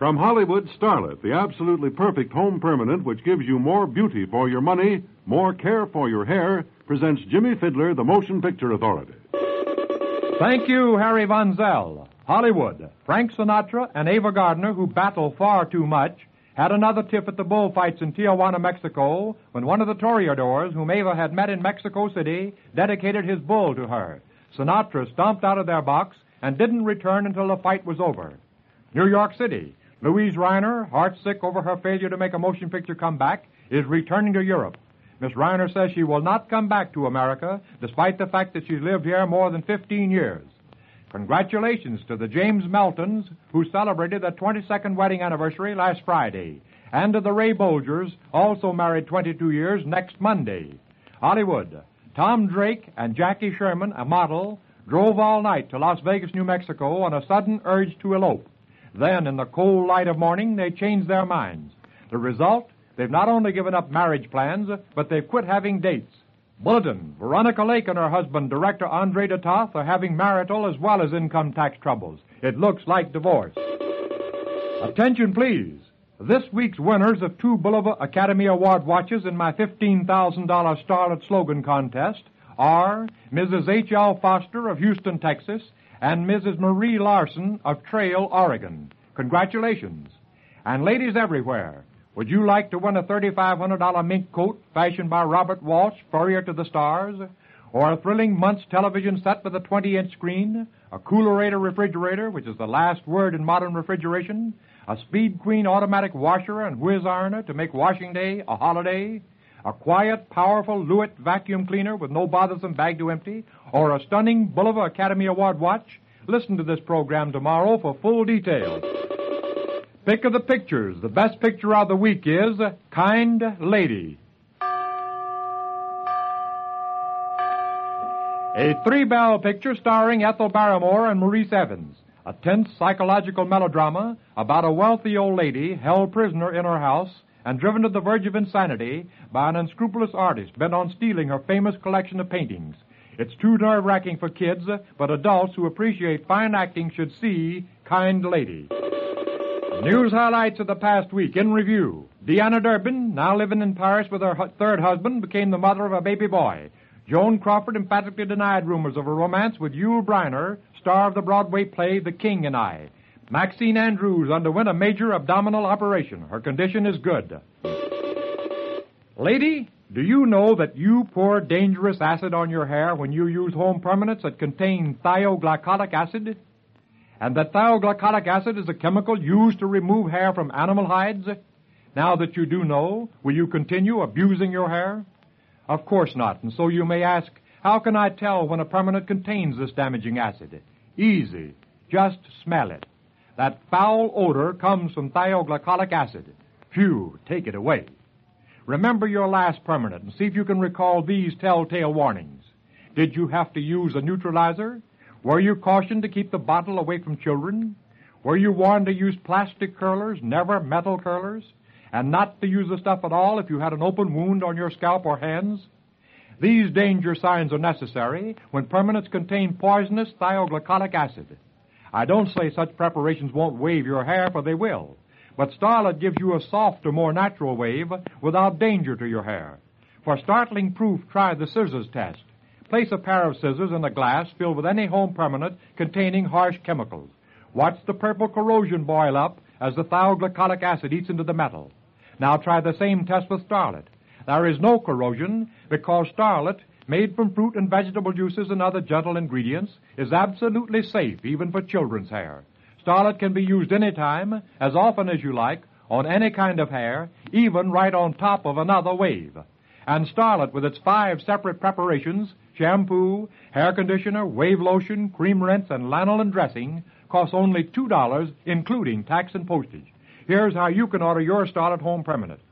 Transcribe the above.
From Hollywood, Starlet, the absolutely perfect home permanent which gives you more beauty for your money, more care for your hair, presents Jimmy Fiddler, the Motion Picture Authority. Thank you, Harry Von Zell. Hollywood, Frank Sinatra and Ava Gardner, who battle far too much, had another tiff at the bullfights in Tijuana, Mexico, when one of the toreadors, whom Ava had met in Mexico City, dedicated his bull to her. Sinatra stomped out of their box and didn't return until the fight was over. New York City, Louise Reiner, heartsick over her failure to make a motion picture comeback, is returning to Europe. Miss Reiner says she will not come back to America, despite the fact that she's lived here more than 15 years. Congratulations to the James Meltons, who celebrated their 22nd wedding anniversary last Friday, and to the Ray Bolgers, also married 22 years, next Monday. Hollywood, Tom Drake and Jackie Sherman, a model, drove all night to Las Vegas, New Mexico on a sudden urge to elope. Then, in the cold light of morning, they changed their minds. The result? They've not only given up marriage plans, but they've quit having dates. Bulletin, Veronica Lake and her husband, director Andre de Toth, are having marital as well as income tax troubles. It looks like divorce. Attention, please. This week's winners of 2 Bulova Academy Award watches in my $15,000 Starlet slogan contest are Mrs. H.L. Foster of Houston, Texas, and Mrs. Marie Larson of Trail, Oregon. Congratulations. And ladies everywhere, would you like to win a $3,500 mink coat fashioned by Robert Walsh, Furrier to the Stars, or a thrilling Muntz television set with a 20-inch screen, a Coolerator refrigerator, which is the last word in modern refrigeration, a Speed Queen automatic washer and whiz ironer to make washing day a holiday, a quiet, powerful Lewitt vacuum cleaner with no bothersome bag to empty, or a stunning Bulova Academy Award watch? Listen to this program tomorrow for full details. Pick of the pictures. The best picture of the week is Kind Lady. A 3-bell picture starring Ethel Barrymore and Maurice Evans. A tense psychological melodrama about a wealthy old lady held prisoner in her house and driven to the verge of insanity by an unscrupulous artist bent on stealing her famous collection of paintings. It's too nerve-wracking for kids, but adults who appreciate fine acting should see Kind Lady. News highlights of the past week in review. Deanna Durbin, now living in Paris with her third husband, became the mother of a baby boy. Joan Crawford emphatically denied rumors of a romance with Yul Brynner, star of the Broadway play The King and I. Maxine Andrews underwent a major abdominal operation. Her condition is good. Lady, do you know that you pour dangerous acid on your hair when you use home permanents that contain thioglycolic acid? And that thioglycolic acid is a chemical used to remove hair from animal hides? Now that you do know, will you continue abusing your hair? Of course not, and so you may ask, how can I tell when a permanent contains this damaging acid? Easy. Just smell it. That foul odor comes from thioglycolic acid. Phew, take it away. Remember your last permanent and see if you can recall these telltale warnings. Did you have to use a neutralizer? Were you cautioned to keep the bottle away from children? Were you warned to use plastic curlers, never metal curlers? And not to use the stuff at all if you had an open wound on your scalp or hands? These danger signs are necessary when permanents contain poisonous thioglycolic acid. I don't say such preparations won't wave your hair, for they will. But Starlet gives you a softer, more natural wave without danger to your hair. For startling proof, try the scissors test. Place a pair of scissors in a glass filled with any home permanent containing harsh chemicals. Watch the purple corrosion boil up as the thioglycolic acid eats into the metal. Now try the same test with Starlet. There is no corrosion because Starlet, made from fruit and vegetable juices and other gentle ingredients, is absolutely safe even for children's hair. Starlet can be used anytime, as often as you like, on any kind of hair, even right on top of another wave. And Starlet, with its 5 separate preparations, shampoo, hair conditioner, wave lotion, cream rinse, and lanolin dressing, costs only $2, including tax and postage. Here's how you can order your Starlet home permanent.